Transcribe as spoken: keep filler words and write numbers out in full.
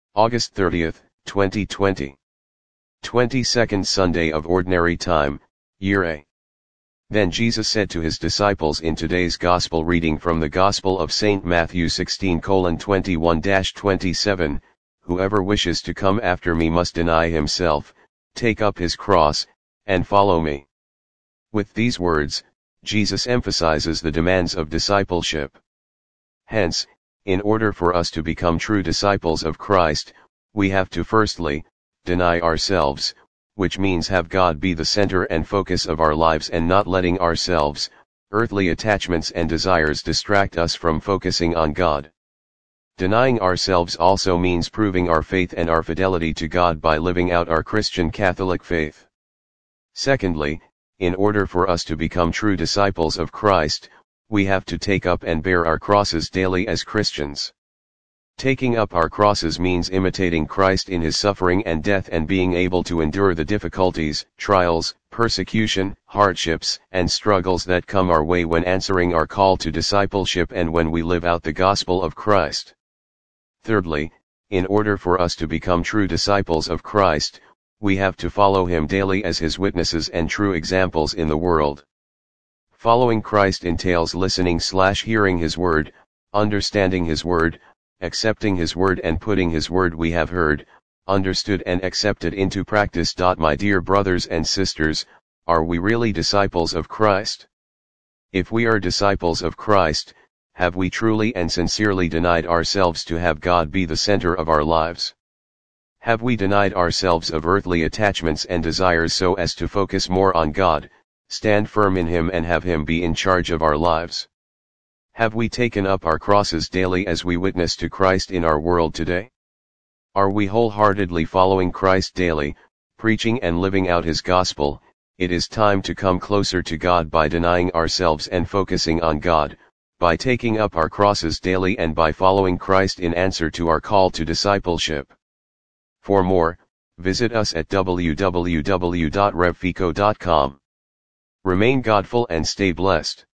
August thirtieth, twenty twenty. twenty-second Sunday of Ordinary Time, Year A. Then Jesus said to his disciples in today's Gospel reading from the Gospel of Saint Matthew sixteen twenty-one to twenty-seven, Whoever wishes to come after me must deny himself, take up his cross, and follow me. With these words, Jesus emphasizes the demands of discipleship. Hence, in order for us to become true disciples of Christ, we have to firstly, deny ourselves, which means have God be the center and focus of our lives and not letting ourselves, earthly attachments and desires distract us from focusing on God. Denying ourselves also means proving our faith and our fidelity to God by living out our Christian Catholic faith. Secondly, in order for us to become true disciples of Christ, we have to take up and bear our crosses daily as Christians. Taking up our crosses means imitating Christ in his suffering and death and being able to endure the difficulties, trials, persecution, hardships, and struggles that come our way when answering our call to discipleship and when we live out the gospel of Christ. Thirdly, in order for us to become true disciples of Christ, we have to follow him daily as his witnesses and true examples in the world. Following Christ entails listening slash hearing his word, understanding his word, accepting his word and putting his word we have heard, understood and accepted into practice. My dear brothers and sisters, are we really disciples of Christ? If we are disciples of Christ, have we truly and sincerely denied ourselves to have God be the center of our lives? Have we denied ourselves of earthly attachments and desires so as to focus more on God, stand firm in him and have him be in charge of our lives? Have we taken up our crosses daily as we witness to Christ in our world today? Are we wholeheartedly following Christ daily, preaching and living out his gospel? It is time to come closer to God by denying ourselves and focusing on God, by taking up our crosses daily and by following Christ in answer to our call to discipleship. For more, visit us at w w w dot rev fico dot com. Remain Godful and stay blessed.